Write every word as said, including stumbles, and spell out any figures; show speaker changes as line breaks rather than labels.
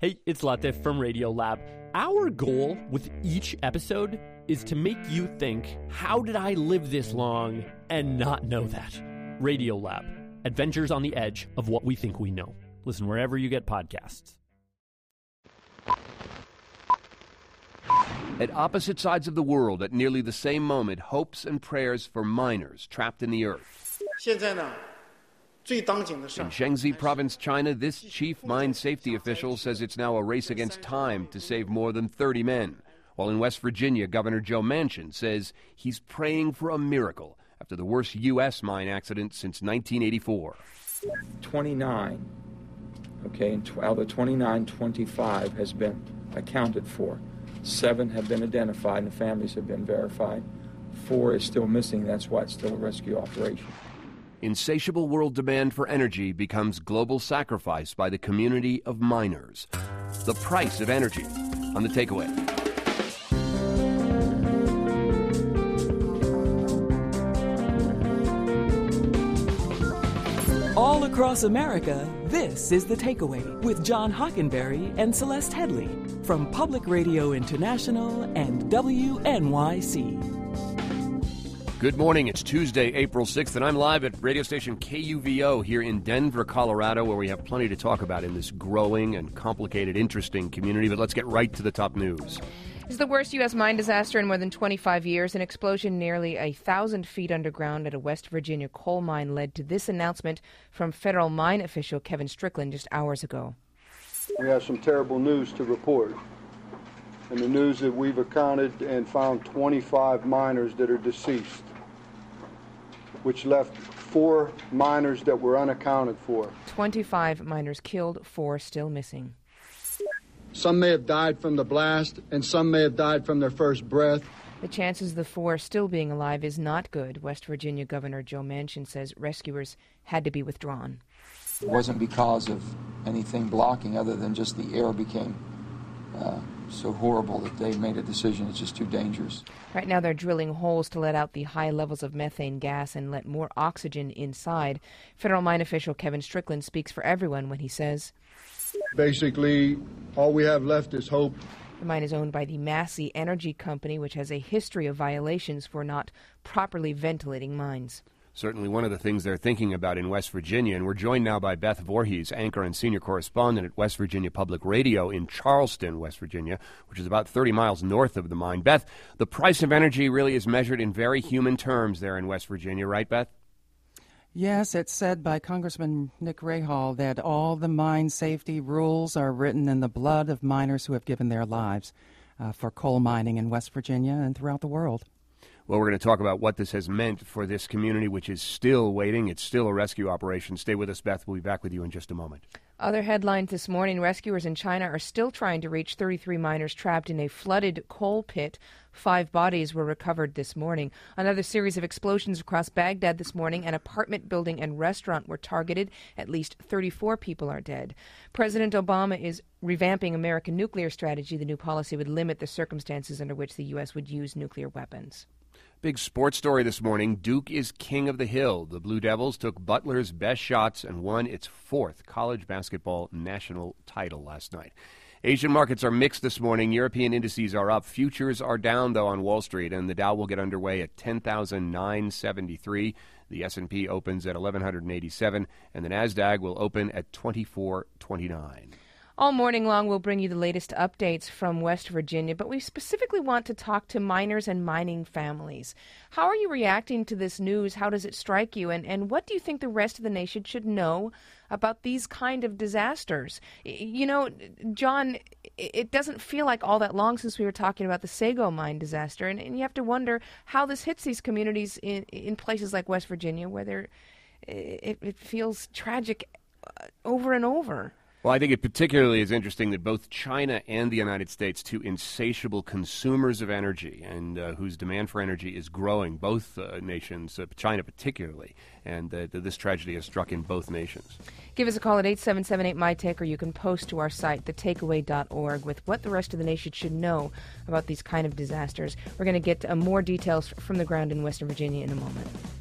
Hey, it's Latif from Radiolab. Our goal with each episode is to make you think, how did I live this long and not know that? Radiolab, adventures on the edge of what we think we know. Listen wherever you get podcasts.
At opposite sides of the world, at nearly the same moment, hopes and prayers for miners trapped in the earth. In Shaanxi Province, China, this chief mine safety official says it's now a race against time to save more than thirty men. While in West Virginia, Governor Joe Manchin says he's praying for a miracle after the worst U S mine accident since nineteen eighty-four.
twenty-nine, okay, and out of the twenty-nine, twenty-five has been accounted for. Seven have been identified and the families have been verified. Four is still missing. That's why it's still a rescue operation.
Insatiable world demand for energy becomes global sacrifice by the community of miners. The price of energy on The Takeaway.
All across America, this is The Takeaway with John Hockenberry and Celeste Headley from Public Radio International and W N Y C.
Good morning. It's Tuesday, April sixth, and I'm live at radio station K U V O here in Denver, Colorado, where we have plenty to talk about in this growing and complicated, interesting community. But let's get right to the top news.
It's the worst U S mine disaster in more than twenty-five years. An explosion nearly a thousand feet underground at a West Virginia coal mine led to this announcement from federal mine official Kevin Strickland just hours ago.
We have some terrible news to report. And the news that we've accounted and found twenty-five miners that are deceased, which left four miners that were unaccounted for.
twenty-five miners killed, four still missing.
Some may have died from the blast, and some may have died from their first breath.
The chances of the four still being alive is not good. West Virginia Governor Joe Manchin says rescuers had to be withdrawn.
It wasn't because of anything blocking other than just the air became uh, so horrible that they made a decision it's just too dangerous.
Right now they're drilling holes to let out the high levels of methane gas and let more oxygen inside. Federal mine official Kevin Strickland speaks for everyone when he says,
basically, all we have left is hope.
The mine is owned by the Massey Energy Company, which has a history of violations for not properly ventilating mines.
Certainly one of the things they're thinking about in West Virginia, and we're joined now by Beth Voorhees, anchor and senior correspondent at West Virginia Public Radio in Charleston, West Virginia, which is about thirty miles north of the mine. Beth, the price of energy really is measured in very human terms there in West Virginia, right, Beth?
Yes, it's said by Congressman Nick Rahall that all the mine safety rules are written in the blood of miners who have given their lives uh, for coal mining in West Virginia and throughout the world.
Well, we're going to talk about what this has meant for this community, which is still waiting. It's still a rescue operation. Stay with us, Beth. We'll be back with you in just a moment.
Other headlines this morning, rescuers in China are still trying to reach thirty-three miners trapped in a flooded coal pit. Five bodies were recovered this morning. Another series of explosions across Baghdad this morning. An apartment building and restaurant were targeted. At least thirty-four people are dead. President Obama is revamping American nuclear strategy. The new policy would limit the circumstances under which the U S would use nuclear weapons.
Big sports story this morning. Duke is king of the hill. The Blue Devils took Butler's best shots and won its fourth college basketball national title last night. Asian markets are mixed this morning. European indices are up. Futures are down, though, on Wall Street, and the Dow will get underway at ten thousand nine hundred seventy-three. The S and P opens at eleven eighty-seven, and the NASDAQ will open at twenty-four twenty-nine.
All morning long, we'll bring you the latest updates from West Virginia, but we specifically want to talk to miners and mining families. How are you reacting to this news? How does it strike you? And, and what do you think the rest of the nation should know about these kind of disasters? You know, John, it doesn't feel like all that long since we were talking about the Sago mine disaster, and, and you have to wonder how this hits these communities in, in places like West Virginia, where they're, it, it feels tragic over and over.
Well, I think it particularly is interesting that both China and the United States, two insatiable consumers of energy and uh, whose demand for energy is growing, both uh, nations, uh, China particularly, and uh, this tragedy has struck in both nations.
Give us a call at eight seven seven eight M Y T A K E, or you can post to our site, the takeaway dot org, with what the rest of the nation should know about these kind of disasters. We're going to get uh, more details from the ground in Western Virginia in a moment.